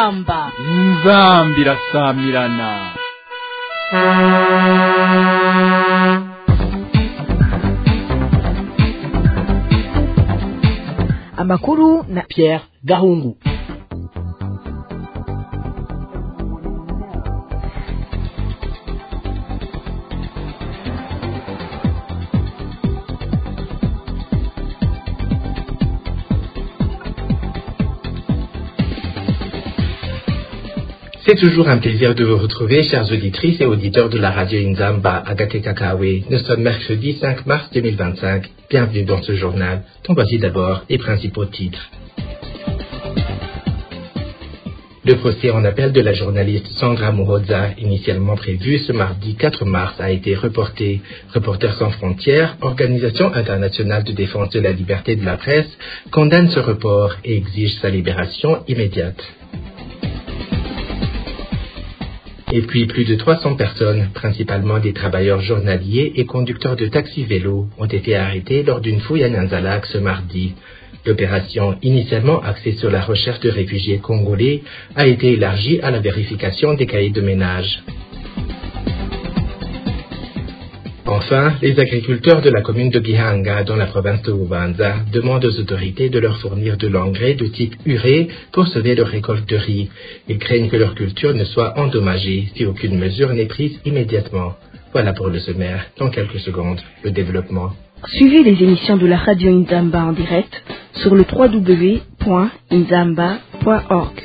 inzambi irasamirana. Amakuru na Pierre Gahungu. C'est toujours un plaisir de vous retrouver, chers auditrices et auditeurs de la radio Inzamba Agate Kakawe. Nous sommes mercredi 5 mars 2025. Bienvenue dans ce journal, dont voici d'abord les principaux titres. Le procès en appel de la journaliste Sandra Muhoza, initialement prévu ce mardi 4 mars, a été reporté. Reporters sans frontières, organisation internationale de défense de la liberté de la presse, condamne ce report et exige sa libération immédiate. Et puis, plus de 300 personnes, principalement des travailleurs journaliers et conducteurs de taxi-vélo, ont été arrêtés lors d'une fouille à Nyanzalak ce mardi. L'opération, initialement axée sur la recherche de réfugiés congolais, a été élargie à la vérification des cahiers de ménage. Enfin, les agriculteurs de la commune de Gihanga, dans la province de Bubanza, demandent aux autorités de leur fournir de l'engrais de type urée pour sauver leur récolte de riz. Ils craignent que leur culture ne soit endommagée si aucune mesure n'est prise immédiatement. Voilà pour le sommaire. Dans quelques secondes, le développement. Suivez les émissions de la radio Inzamba en direct sur le www.inzamba.org.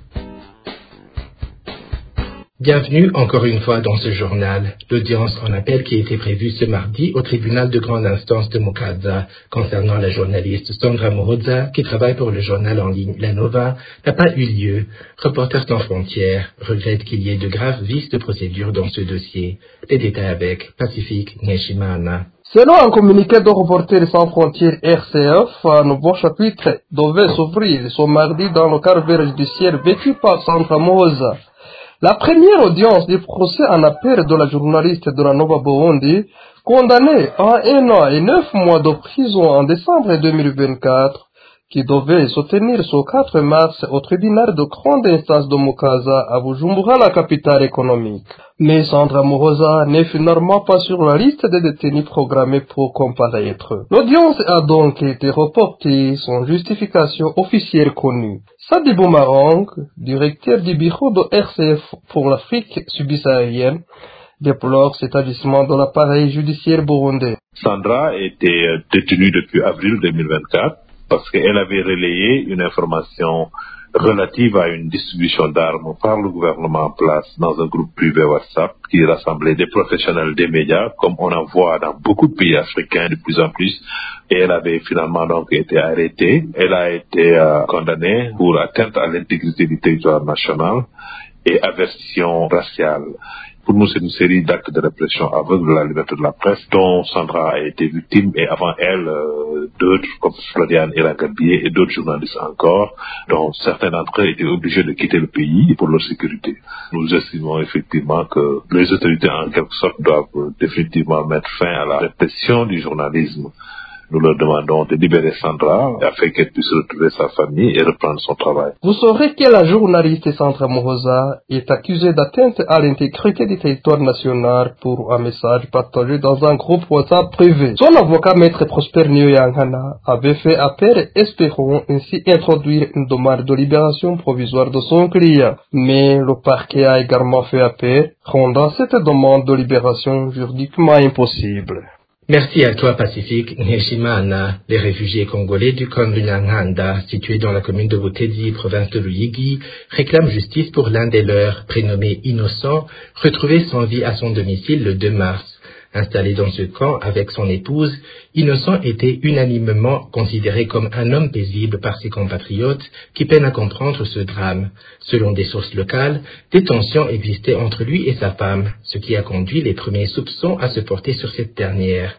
Bienvenue encore une fois dans ce journal. L'audience en appel qui était prévue ce mardi au tribunal de grande instance de Mukaza concernant la journaliste Sandra Muhoza qui travaille pour le journal en ligne La Nova n'a pas eu lieu. Reporters sans frontières regrette qu'il y ait de graves vices de procédure dans ce dossier. Les détails avec Pacifique Neshimana. Selon un communiqué de Reporters sans frontières RCF, un nouveau chapitre devait s'ouvrir ce mardi dans le calvaire judiciaire vécu par Sandra Muhoza. La première audience du procès en appel de la journaliste de la Nova Burundi, condamnée à 1 an et 9 mois de prison en décembre 2024, qui devait se tenir ce 4 mars au tribunal de grande instance de Mukaza à Bujumbura, la capitale économique. Mais Sandra Muhoza n'est finalement pas sur la liste des détenus programmés pour comparaître. L'audience a donc été reportée sans justification officielle connue. Sadibou Marang, directeur du bureau de RCF pour l'Afrique subsaharienne, déplore cet agissement de l'appareil judiciaire burundais. Sandra était détenue depuis avril 2024 parce qu'elle avait relayé une information relative à une distribution d'armes par le gouvernement en place dans un groupe privé WhatsApp qui rassemblait des professionnels des médias, comme on en voit dans beaucoup de pays africains de plus en plus. Et elle avait finalement donc été arrêtée. Elle a été condamnée pour atteinte à l'intégrité du territoire national et aversion raciale. Pour nous, c'est une série d'actes de répression aveugle de la liberté de la presse dont Sandra a été victime et avant elle, d'autres comme Florian Iragabié et d'autres journalistes encore, dont certains d'entre eux étaient obligés de quitter le pays pour leur sécurité. Nous estimons effectivement que les autorités en quelque sorte doivent définitivement mettre fin à la répression du journalisme. Nous leur demandons de libérer Sandra afin qu'elle puisse retrouver sa famille et reprendre son travail. Vous saurez que la journaliste Sandra Muhoza est accusée d'atteinte à l'intégrité du territoire national pour un message partagé dans un groupe WhatsApp privé. Son avocat maître Prosper Nyoyanghana avait fait appel espérant ainsi introduire une demande de libération provisoire de son client. Mais le parquet a également fait appel, rendant cette demande de libération juridiquement impossible. Merci à toi, Pacifique Neshimana. Les réfugiés congolais du camp de Nyanganda, situé dans la commune de Butezi, province de Luyigi, réclament justice pour l'un des leurs, prénommé Innocent, retrouvé sans vie à son domicile le 2 mars. Installé dans ce camp avec son épouse, Innocent était unanimement considéré comme un homme paisible par ses compatriotes qui peinent à comprendre ce drame. Selon des sources locales, des tensions existaient entre lui et sa femme, ce qui a conduit les premiers soupçons à se porter sur cette dernière.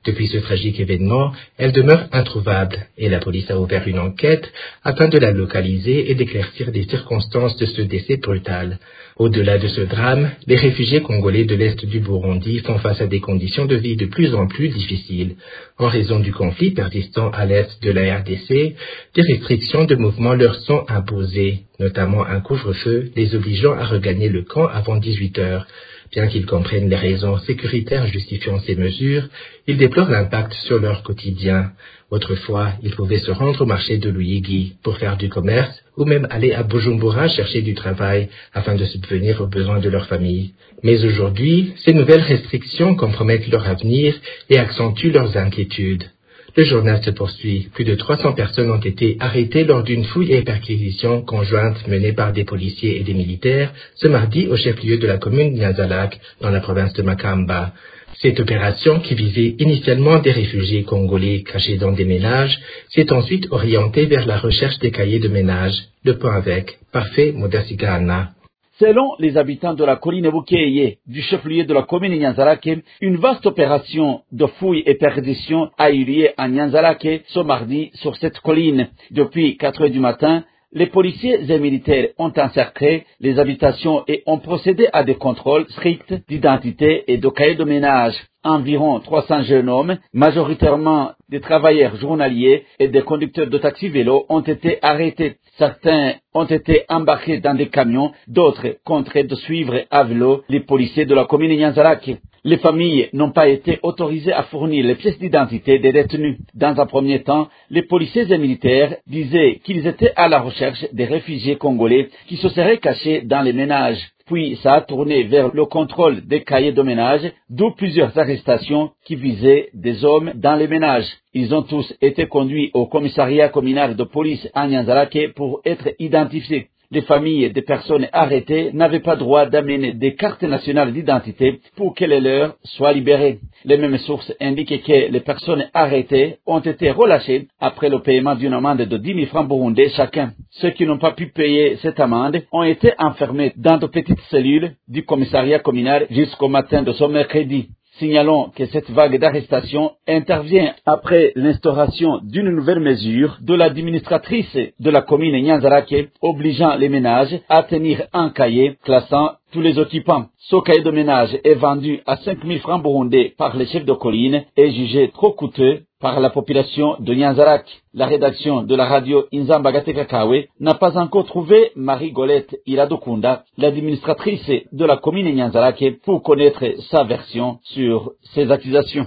Depuis ce tragique événement, elle demeure introuvable et la police a ouvert une enquête afin de la localiser et d'éclaircir les circonstances de ce décès brutal. Au-delà de ce drame, les réfugiés congolais de l'Est du Burundi font face à des conditions de vie de plus en plus difficiles. En raison du conflit persistant à l'Est de la RDC, des restrictions de mouvement leur sont imposées, notamment un couvre-feu les obligeant à regagner le camp avant 18 heures. Bien qu'ils comprennent les raisons sécuritaires justifiant ces mesures, ils déplorent l'impact sur leur quotidien. Autrefois, ils pouvaient se rendre au marché de Luyigi pour faire du commerce ou même aller à Bujumbura chercher du travail afin de subvenir aux besoins de leur famille. Mais aujourd'hui, ces nouvelles restrictions compromettent leur avenir et accentuent leurs inquiétudes. Le journal se poursuit. Plus de 300 personnes ont été arrêtées lors d'une fouille et perquisition conjointe menée par des policiers et des militaires ce mardi au chef-lieu de la commune Nyanza-Lac dans la province de Makamba. Cette opération, qui visait initialement des réfugiés congolais cachés dans des ménages, s'est ensuite orientée vers la recherche des cahiers de ménage. Le point avec Parfait Modasigana. Selon les habitants de la colline Bukeye, du chef-lieu de la commune Nyanza-Lac, une vaste opération de fouilles et perquisition a eu lieu à Nyanza-Lac ce mardi sur cette colline. Depuis 4 heures du matin, les policiers et militaires ont encerclé les habitations et ont procédé à des contrôles stricts d'identité et de cahiers de ménage. Environ 300 jeunes hommes, majoritairement des travailleurs journaliers et des conducteurs de taxi-vélo, ont été arrêtés. Certains ont été embarqués dans des camions, d'autres contraints de suivre à vélo les policiers de la commune Nyanza-Lac. Les familles n'ont pas été autorisées à fournir les pièces d'identité des détenus. Dans un premier temps, les policiers et militaires disaient qu'ils étaient à la recherche des réfugiés congolais qui se seraient cachés dans les ménages. Puis ça a tourné vers le contrôle des cahiers de ménage, d'où plusieurs arrestations qui visaient des hommes dans les ménages. Ils ont tous été conduits au commissariat communal de police à Nyanza-Lac pour être identifiés. Les familles des personnes arrêtées n'avaient pas droit d'amener des cartes nationales d'identité pour que les leurs soient libérées. Les mêmes sources indiquent que les personnes arrêtées ont été relâchées après le paiement d'une amende de 10 000 francs burundais chacun. Ceux qui n'ont pas pu payer cette amende ont été enfermés dans de petites cellules du commissariat communal jusqu'au matin de ce mercredi. Signalons que cette vague d'arrestations intervient après l'instauration d'une nouvelle mesure de l'administratrice de la commune Nyanza-Lac obligeant les ménages à tenir un cahier classant tous les occupants. Ce cahier de ménage est vendu à 5 000 francs burundais par les chefs de colline et jugé trop coûteux par la population de Nyanza-Lac. La rédaction de la radio Inzamba Gateka-Kawe n'a pas encore trouvé Marie-Golette Iradokunda, l'administratrice de la commune Nyanza-Lac, pour connaître sa version sur ces accusations.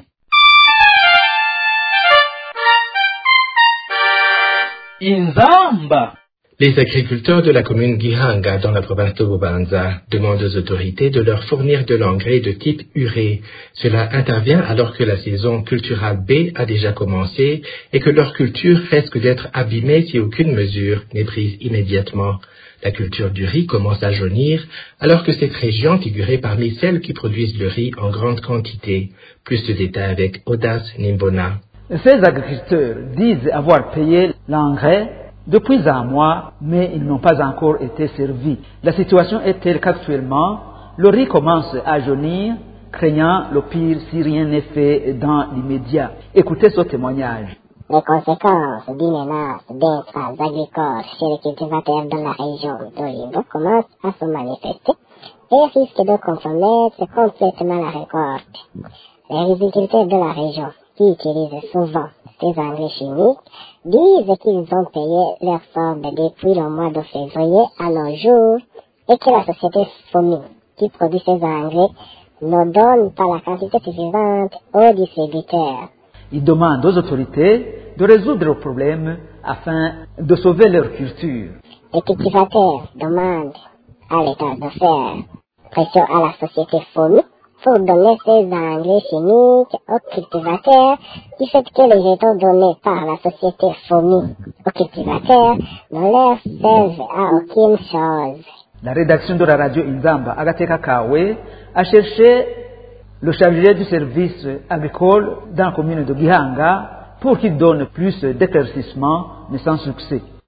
Inzamba. Les agriculteurs de la commune Gihanga dans la province de Bubanza demandent aux autorités de leur fournir de l'engrais de type urée. Cela intervient alors que la saison culturale B a déjà commencé et que leur culture risque d'être abîmée si aucune mesure n'est prise immédiatement. La culture du riz commence à jaunir alors que cette région figurait parmi celles qui produisent le riz en grande quantité. Plus de détails avec Audace Nimbona. Ces agriculteurs disent avoir payé l'engrais depuis un mois, mais ils n'ont pas encore été servis. La situation est telle qu'actuellement, le riz commence à jaunir, craignant le pire si rien n'est fait dans l'immédiat. Écoutez ce témoignage. Les conséquences d'une menace d'intrants agricoles chez les cultivateurs de la région d'Olimbo commencent à se manifester et risquent de compromettre complètement la récolte. Les agriculteurs de la région, qui utilisent souvent des engrais chimiques, disent qu'ils ont payé leur somme depuis le mois de février à nos jours et que la société FOMI, qui produit ces engrais, ne donne pas la quantité suffisante aux distributeurs. Ils demandent aux autorités de résoudre le problème afin de sauver leur culture. Les cultivateurs demandent à l'État de faire pression à la société FOMI pour donner ces engrais chimiques aux cultivateurs, du fait que les jetons donnés par la société FOMI aux cultivateurs ne leur servent à aucune chose. La rédaction de la radio Inzamba Gateka-Kawe a cherché le chargé du service agricole dans la commune de Gihanga pour qu'il donne plus d'éclaircissements, mais sans succès.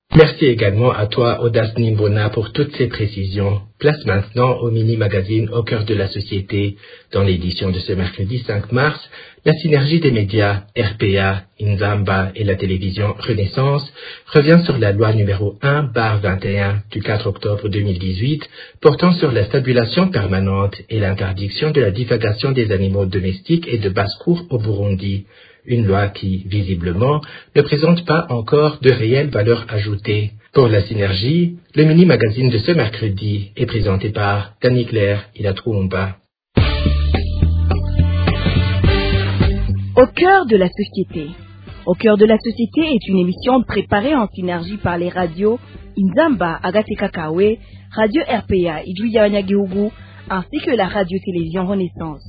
Merci également à toi, Audace Nimbona, pour toutes ces précisions. Place maintenant au mini-magazine Au cœur de la société. Dans l'édition de ce mercredi 5 mars, la synergie des médias RPA, Inzamba et la télévision Renaissance revient sur la loi numéro 1/21 du 4 octobre 2018 portant sur la stabulation permanente et l'interdiction de la divagation des animaux domestiques et de basse-cour au Burundi. Une loi qui, visiblement, ne présente pas encore de réelle valeur ajoutée. Pour la synergie, le mini-magazine de ce mercredi est présenté par Dani Claire Ilatroumba. Au cœur de la société. Au cœur de la société est une émission préparée en synergie par les radios Inzamba, Agateka Kawe, Radio RPA, Idouya-Wanyagihugu, ainsi que la radio-télévision Renaissance.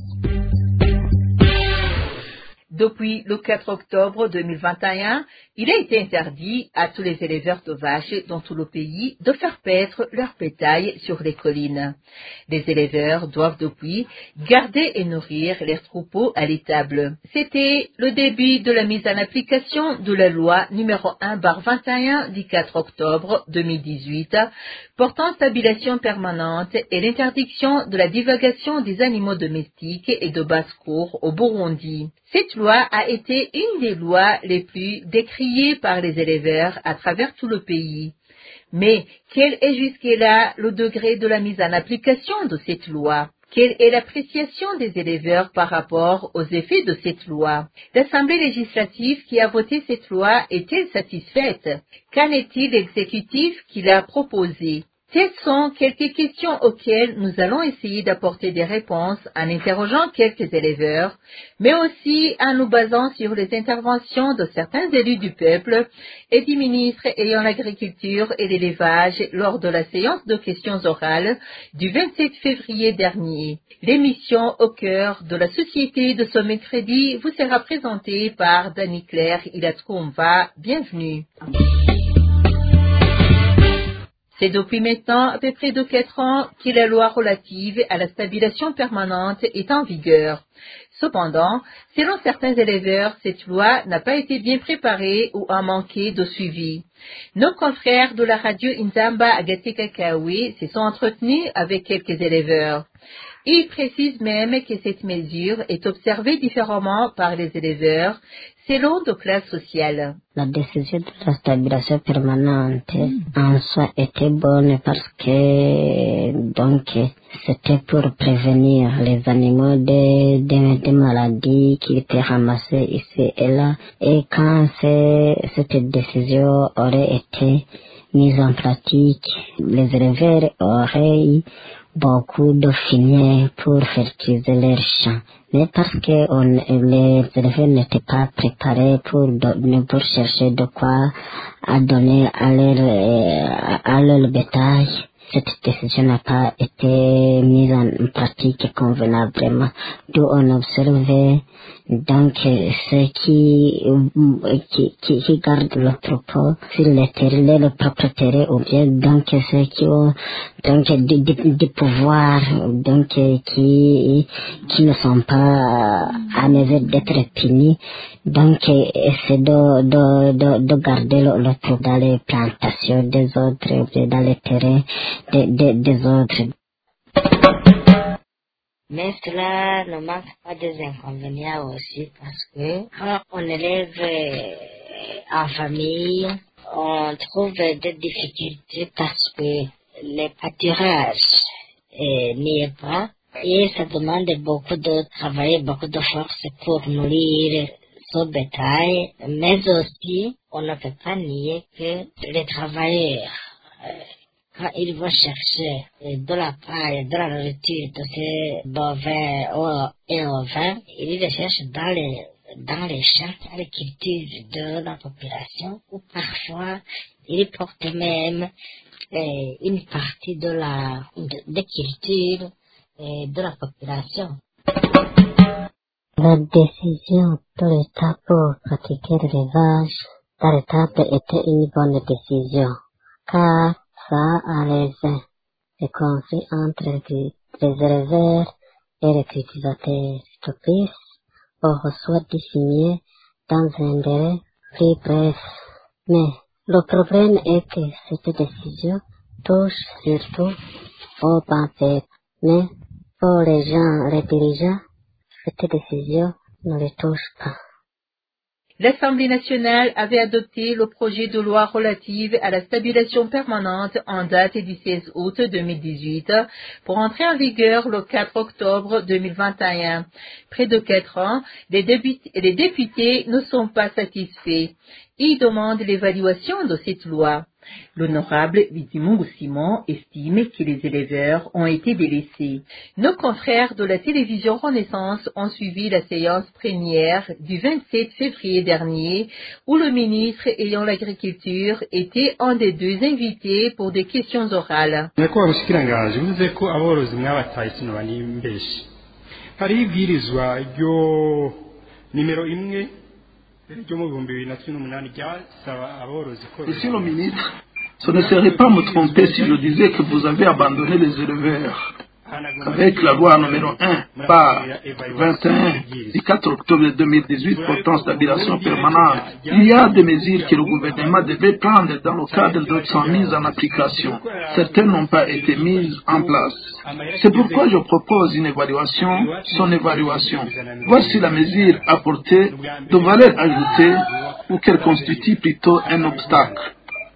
Depuis le 4 octobre 2021, il a été interdit à tous les éleveurs de vaches dans tout le pays de faire paître leur bétail sur les collines. Les éleveurs doivent depuis garder et nourrir leurs troupeaux à l'étable. C'était le début de la mise en application de la loi numéro 1/21 du 4 octobre 2018 portant stabilisation permanente et l'interdiction de la divagation des animaux domestiques et de basse-cour au Burundi. Cette loi a été une des lois les plus décriées par les éleveurs à travers tout le pays. Mais quel est jusque-là le degré de la mise en application de cette loi? Quelle est l'appréciation des éleveurs par rapport aux effets de cette loi? L'Assemblée législative qui a voté cette loi est-elle satisfaite? Qu'en est-il de l'exécutif qui l'a proposé? Telles sont quelques questions auxquelles nous allons essayer d'apporter des réponses en interrogeant quelques éleveurs, mais aussi en nous basant sur les interventions de certains élus du peuple et du ministre ayant l'agriculture et l'élevage lors de la séance de questions orales du 27 février dernier. L'émission Au cœur de la société de ce mercredi vous sera présentée par Dani Claire Ilatroumba. Bienvenue. C'est depuis maintenant à peu près de 4 ans que la loi relative à la stabilisation permanente est en vigueur. Cependant, selon certains éleveurs, cette loi n'a pas été bien préparée ou a manqué de suivi. Nos confrères de la radio Inzamba Agateka Kawe se sont entretenus avec quelques éleveurs. Ils précisent même que cette mesure est observée différemment par les éleveurs selon de classes sociales. La décision de la stabilisation permanente en soi était bonne parce que c'était pour prévenir les animaux des maladies qui étaient ramassées ici et là. Et quand cette décision aurait été mise en pratique, les éleveurs auraient beaucoup de fumier pour fertiliser leurs champs. Mais parce que les éleveurs n'étaient pas préparés pour chercher de quoi à donner à leur bétail, cette décision n'a pas été mise en pratique convenablement. D'où on observait ceux qui gardent le troupeau sur le propriétaire ou bien ceux qui ont du pouvoir qui ne sont pas à mesure d'être punis, c'est de garder le troupeau dans les plantations des autres ou bien dans les terrains des autres. Mais cela ne manque pas des inconvénients aussi parce que quand on élève en famille, on trouve des difficultés parce que le pâturage n'y est pas et ça demande beaucoup de travail, beaucoup de force pour nourrir ce bétail, mais aussi on ne peut pas nier que les travailleurs quand ils vont chercher de la paille, de la nourriture de ces bovins et ovins, ils les cherchent dans les champs, dans les cultures de la population, ou parfois ils portent même une partie des cultures de la population. La décision de l'État pour pratiquer l'élevage dans l'étape était une bonne décision, car ça a raison. Les conflits entre les éleveurs et les cultivateurs propices au reçoit du fumier dans un délai plus bref. Mais Le problème est que cette décision touche surtout aux bancs faibles, mais pour les gens, les dirigeants, cette décision ne les touche pas. L'Assemblée nationale avait adopté le projet de loi relative à la stabilisation permanente en date du 16 août 2018 pour entrer en vigueur le 4 octobre 2021. Près de 4 ans, les députés ne sont pas satisfaits. Ils demandent l'évaluation de cette loi. L'honorable Bizimungu Simon estime que les éleveurs ont été délaissés. Nos confrères de la télévision Renaissance ont suivi la séance plénière du 27 février dernier où le ministre ayant l'agriculture était un des deux invités pour des questions orales. Monsieur le ministre, ce ne serait pas me tromper si je disais que vous avez abandonné les éleveurs. Avec la loi numéro 1 par 21 du 4 octobre 2018 portant stabilisation permanente, il y a des mesures que le gouvernement devait prendre dans le cadre de son mise en application. Certaines n'ont pas été mises en place. C'est pourquoi je propose une évaluation, son évaluation. Voici la mesure apportée de valeur ajoutée ou qu'elle constitue plutôt un obstacle.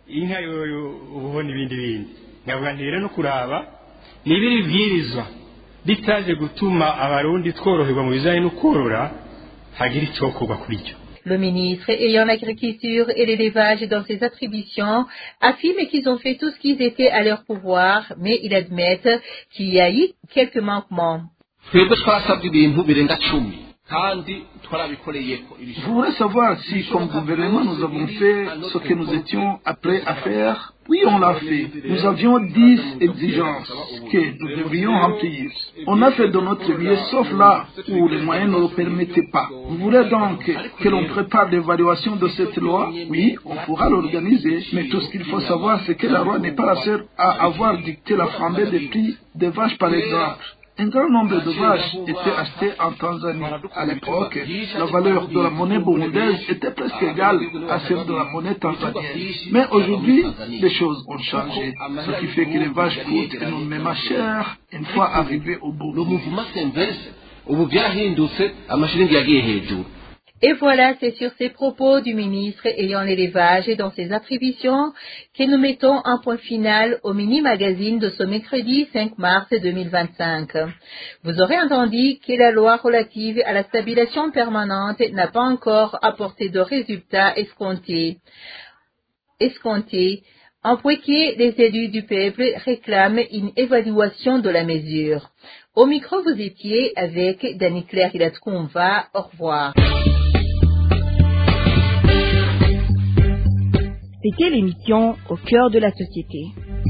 Nibiri bwirizwa bitaje gutuma abarundi tworoherwa mu bijanye no korora hagira icokorwa kuri cyo. Le ministre ayant l'agriculture et l'élevage dans ses attributions affirme qu'ils ont fait tout ce qui était à leur pouvoir, mais ils admettent qu'il y a eu quelques manquements. Je voudrais savoir si, comme gouvernement, nous avons fait ce que nous étions prêts à faire. Oui, on l'a fait. Nous avions 10 exigences que nous devrions remplir. On a fait de notre mieux, sauf là où les moyens ne le permettaient pas. Vous voulez donc que l'on prépare l'évaluation de cette loi? Oui, on pourra l'organiser. Mais tout ce qu'il faut savoir, c'est que la loi n'est pas la seule à avoir dicté la flambée des prix des vaches, par exemple. Un grand nombre de vaches étaient achetées en Tanzanie. À l'époque, la valeur de la monnaie burundaise était presque égale à celle de la monnaie tanzanienne. Mais aujourd'hui, les choses ont changé, ce qui fait que les vaches coûtent énormément cher une fois arrivées au bout. Et voilà, c'est sur ces propos du ministre ayant l'élevage et dans ses attributions que nous mettons un point final au mini-magazine de ce mercredi 5 mars 2025. Vous aurez entendu que la loi relative à la stabilisation permanente n'a pas encore apporté de résultats escomptés. En point que les élus du peuple réclament une évaluation de la mesure. Au micro, vous étiez avec Dani Claire Hilatkoumva. Au revoir. C'était l'émission Au cœur de la société.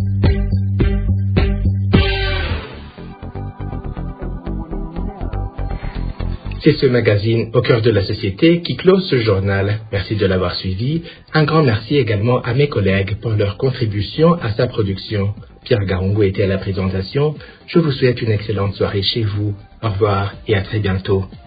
C'est ce magazine Au cœur de la société qui close ce journal. Merci de l'avoir suivi. Un grand merci également à mes collègues pour leur contribution à sa production. Pierre Garongo était à la présentation. Je vous souhaite une excellente soirée chez vous. Au revoir et à très bientôt.